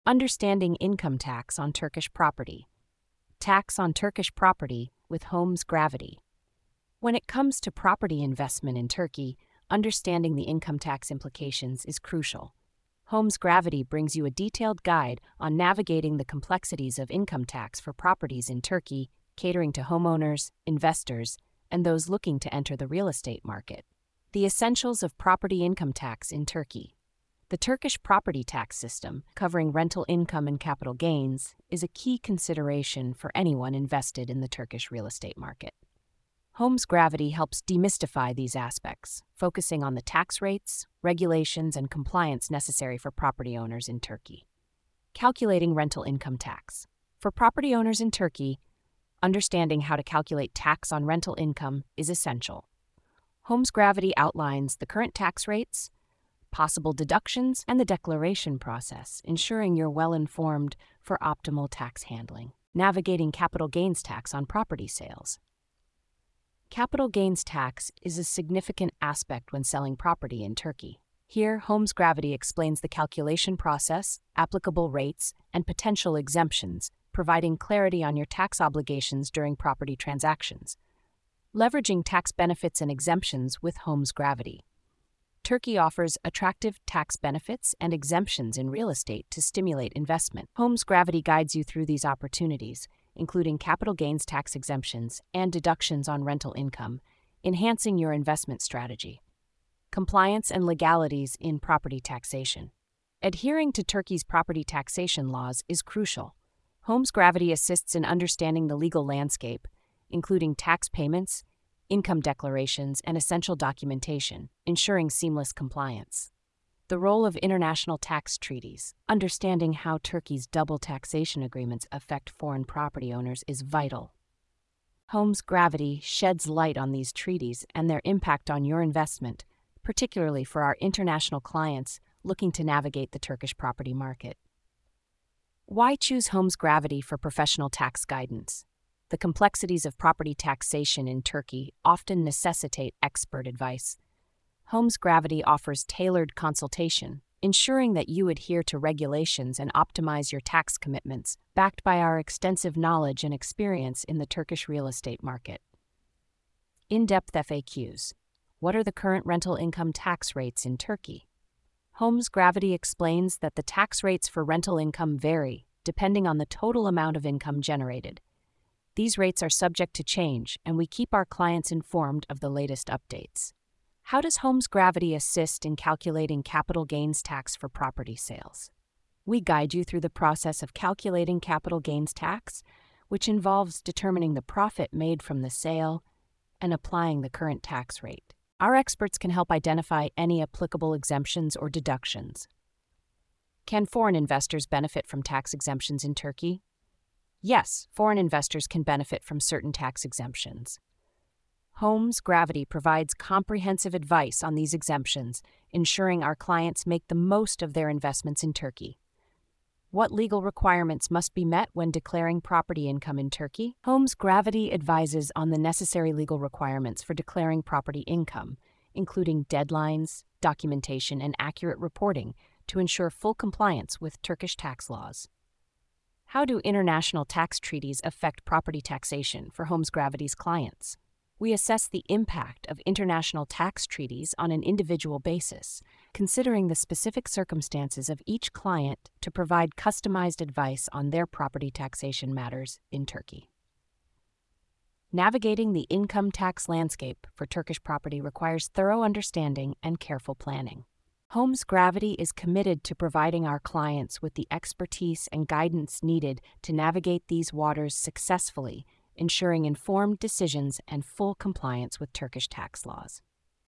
Understanding income tax on Turkish property. Tax on Turkish property with Homes Gravity. When it comes to property investment in Turkey, understanding the income tax implications is crucial. Homes Gravity brings you a detailed guide on navigating the complexities of income tax for properties in Turkey, catering to homeowners, investors, and those looking to enter the real estate market. The essentials of property income tax in Turkey. The Turkish property tax system, covering rental income and capital gains, is a key consideration for anyone invested in the Turkish real estate market. Homes Gravity helps demystify these aspects, focusing on the tax rates, regulations, and compliance necessary for property owners in Turkey. Calculating rental income tax. For property owners in Turkey, understanding how to calculate tax on rental income is essential. Homes Gravity outlines the current tax rates, possible deductions, and the declaration process, ensuring you're well-informed for optimal tax handling. Navigating capital gains tax on property sales. Capital gains tax is a significant aspect when selling property in Turkey. Here, Homes Gravity explains the calculation process, applicable rates, and potential exemptions, providing clarity on your tax obligations during property transactions. Leveraging tax benefits and exemptions with Homes Gravity. Turkey offers attractive tax benefits and exemptions in real estate to stimulate investment. Homes Gravity guides you through these opportunities, including capital gains tax exemptions and deductions on rental income, enhancing your investment strategy. Compliance and legalities in property taxation. Adhering to Turkey's property taxation laws is crucial. Homes Gravity assists in understanding the legal landscape, including tax payments, income declarations, and essential documentation, ensuring seamless compliance. The role of international tax treaties. Understanding how Turkey's double taxation agreements affect foreign property owners is vital. Homes Gravity sheds light on these treaties and their impact on your investment, particularly for our international clients looking to navigate the Turkish property market. Why choose Homes Gravity for professional tax guidance? The complexities of property taxation in Turkey often necessitate expert advice. Homes Gravity offers tailored consultation, ensuring that you adhere to regulations and optimize your tax commitments, backed by our extensive knowledge and experience in the Turkish real estate market. In-depth FAQs. What are the current rental income tax rates in Turkey? Homes Gravity explains that the tax rates for rental income vary, depending on the total amount of income generated. These rates are subject to change, and we keep our clients informed of the latest updates. How does Homes Gravity assist in calculating capital gains tax for property sales? We guide you through the process of calculating capital gains tax, which involves determining the profit made from the sale and applying the current tax rate. Our experts can help identify any applicable exemptions or deductions. Can foreign investors benefit from tax exemptions in Turkey? Yes, foreign investors can benefit from certain tax exemptions. Homes Gravity provides comprehensive advice on these exemptions, ensuring our clients make the most of their investments in Turkey. What legal requirements must be met when declaring property income in Turkey? Homes Gravity advises on the necessary legal requirements for declaring property income, including deadlines, documentation, and accurate reporting to ensure full compliance with Turkish tax laws. How do international tax treaties affect property taxation for Homes Gravity's clients? We assess the impact of international tax treaties on an individual basis, considering the specific circumstances of each client to provide customized advice on their property taxation matters in Turkey. Navigating the income tax landscape for Turkish property requires thorough understanding and careful planning. Homes Gravity is committed to providing our clients with the expertise and guidance needed to navigate these waters successfully, ensuring informed decisions and full compliance with Turkish tax laws.